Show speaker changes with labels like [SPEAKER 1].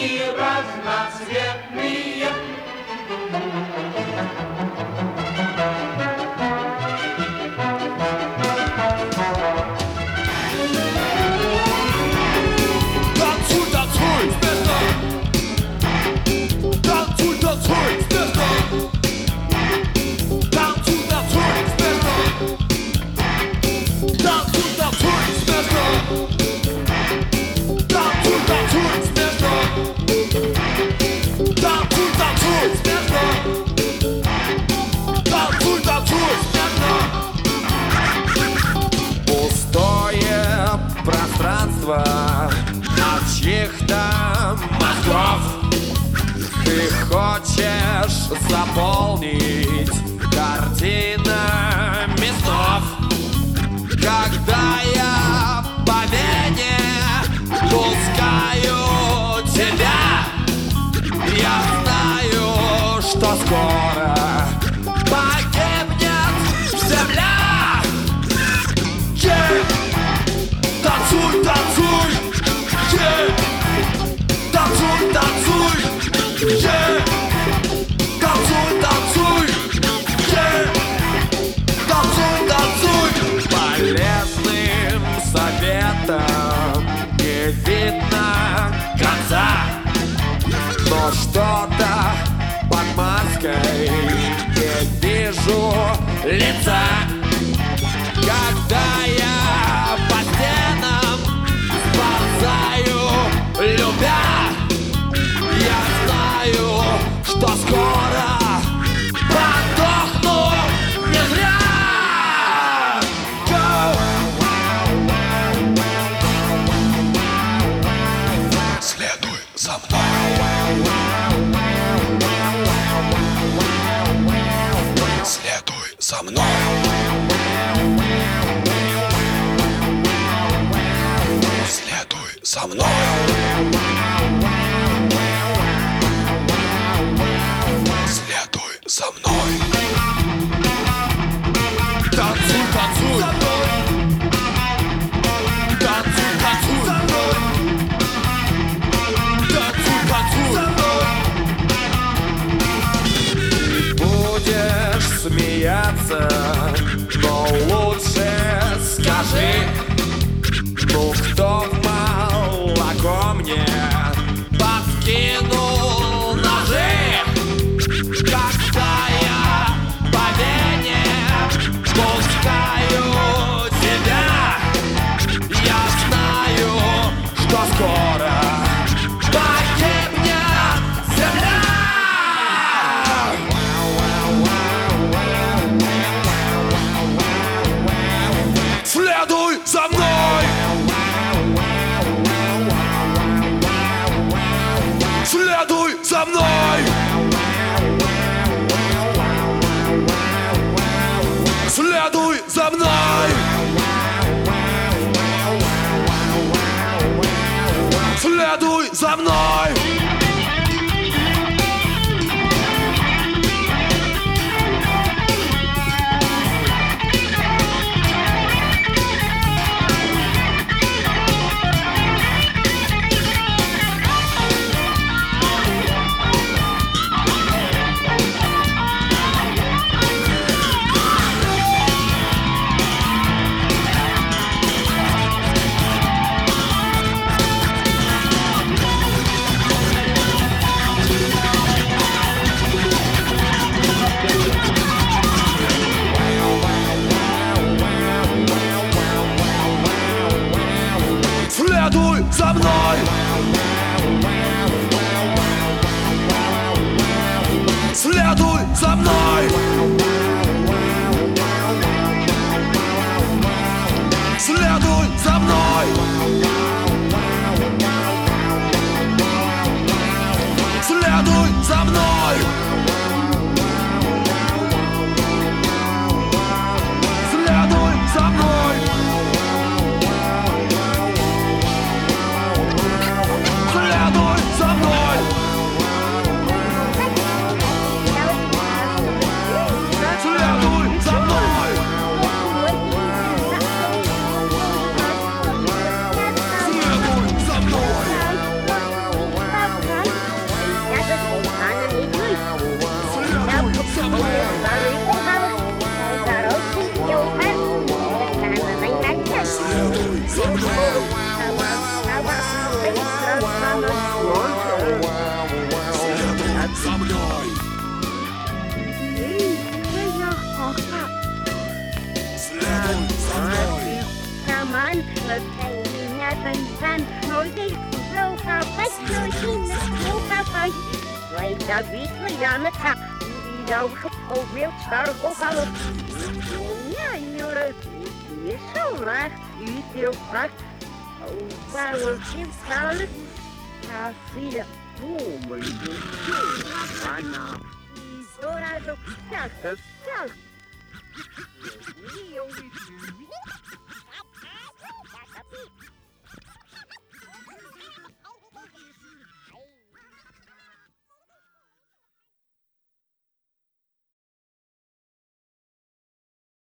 [SPEAKER 1] и разноцветные.
[SPEAKER 2] Танцуй, танцуй, смешно! Танцуй, танцуй, смешно! Танцуй, танцуй, смешно! Танцуй, танцуй, смешно! Танцуй, танцуй, смешно! Танцуй, танцуй, смешно! Танцуй, танцуй, смешно! Пустое пространство от чьих-то мозгов. Ты хочешь заполнить картинами снов. Когда я по вене пускаю тебя, я знаю, что скоро погибнет земля. Танцуй, танцуй, танцуй, танцуй, танцуй, танцуй, танцуй, танцуй. Полезным советом не видно конца, но что-то под маской не вижу лица. Когда я по стенам сползаю, любя, я знаю, что скоро подохну не зря. Следуй за мной. Следуй за мной. Следуй за мной. Следуй за мной. Танцуй, танцуй за мной. Танцуй, танцуй за мной. Танцуй, танцуй за мной. Ты будешь смеяться, но лучше скажи, ну кто в молоко мне подкинул ножи? Когда я по вене пускаю тебя, я знаю, что скоро погибнет земля. Следуй за мной. Следуй за мной. Следуй за мной. Следуй за мной. Следуй за мной. Следуй за мной. Следуй за мной. Следуй за мной. Следуй за мной. Следуй за мной. Следуй за мной. Следуй за мной. Следуй за мной.
[SPEAKER 3] Она.